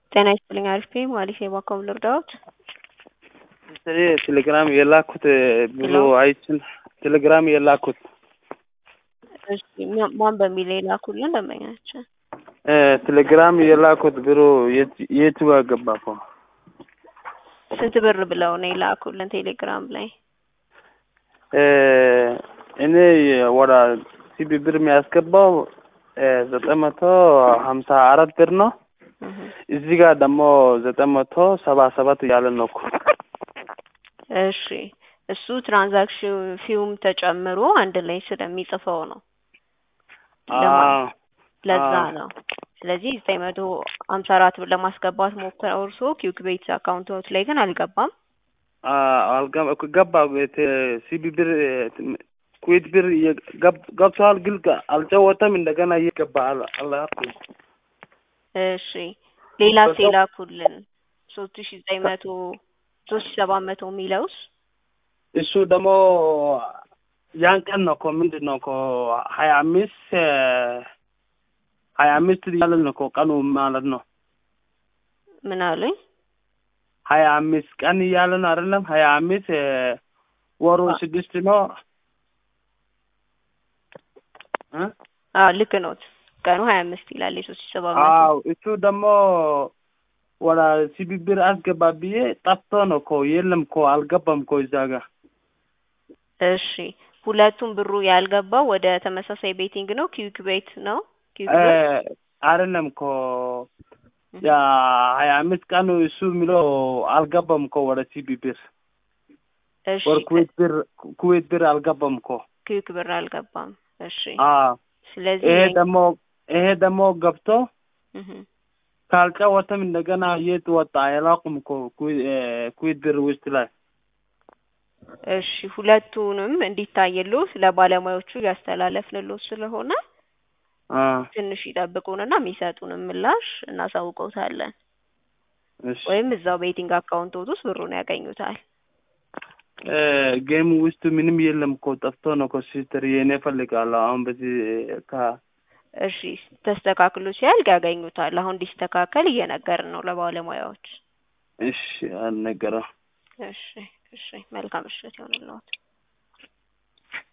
ጤና ይስጥልኝ አሪፍ ነኝ ማለት የባካው ልርዳዎት? ቴሌግራም የላኩት ብሎ አይችን ቴሌግራም የላኩት እሺ ማን በሚል የላኩልን ደንበኛችን? ቴሌግራም የላኩት ብሎ የት ገባፈ? ስንት ብር ብለው ነው የላኩልን ቴሌግራም ላይ? እኔ ወራ ሲቢ ብር የሚያስገባው 954 ብር ነው። እዚህ ጋር ደግሞ 977 ያለ ነው እኮ። እሺ እሱ ትራንዛክሽን ፊውም ተጨምሮ አንድ ላይ ስለሚጽፈው ነው። ለዛ ነው። ስለዚህ 954 ብር ለማስገባት ሞክረው እርሶ ኪውክ ቤት አካውንቶት ላይ ግን አልገባም። ገባ ሲቢ ብር ኩዌት ብር ገብቷል ግን አልጨወተም እንደገና ይገባል አላህ። እሺ ሌላ ሴላኩልን 3900 3700 ሚለውስ እሱ ደግሞ ያን ቀን ነው እኮ ምንድነው እኮ 25 ያለ ነው እኮ ቀኑ ማለት ነው። ምን አለኝ? 25 ቀን ያለ ነው አይደለም? 25 ወሩ 6 ነው። ልክ ነው። ቀኑ 25 ይላል 3700። አዎ እሱ ደግሞ ወላ ሲቢ ብር አስገባ ብዬ ጠፍቶ ነው እኮ የለም እኮ አልገባም እኮ እዛ ጋር። እሺ ሁለቱም ብሩ ያልገባው ወደ ተመሳሳይ ቤቲንግ ነው? ኪውክ ቤት ነው? አይደለም እኮ ያ 25 ቀኑ እሱ የሚለው አልገባም እኮ ወደ ሲቢ ብር። እሺ ኩዌት ብር አልገባም እኮ። ኪውክ ብር አልገባም። እሺ ስለዚህ ይሄ ደግሞ ገብቶ ካልጨወተም እንደገና የት ወጣ ያላቁም እኮ ኩዌት ብር ውስጥ ላይ። እሺ ሁለቱንም እንዲታየለው ለባለሙያዎቹ ያስተላለፍንልዎት ስለሆነ ትንሽ ይጠብቁንና የሚሰጡንን ምላሽ እናሳውቀውታለን። ወይም እዛው ቤቲንግ አካውንቶት ውስጥ ብሩን ያገኙታል። ጌም ውስጥ ምንም የለም እኮ ጠፍቶ ነው እኮ ሲስተር የኔ ፈልጋለሁ አሁን በዚህ እሺ ተስተካክሎ ሲያልቅ ያገኙታል። አሁን እንዲስተካከል እየነገርን ነው ለባለሙያዎች። እሺ አልነገረው። እሺ መልካም ምሽት ይሁንልዎት።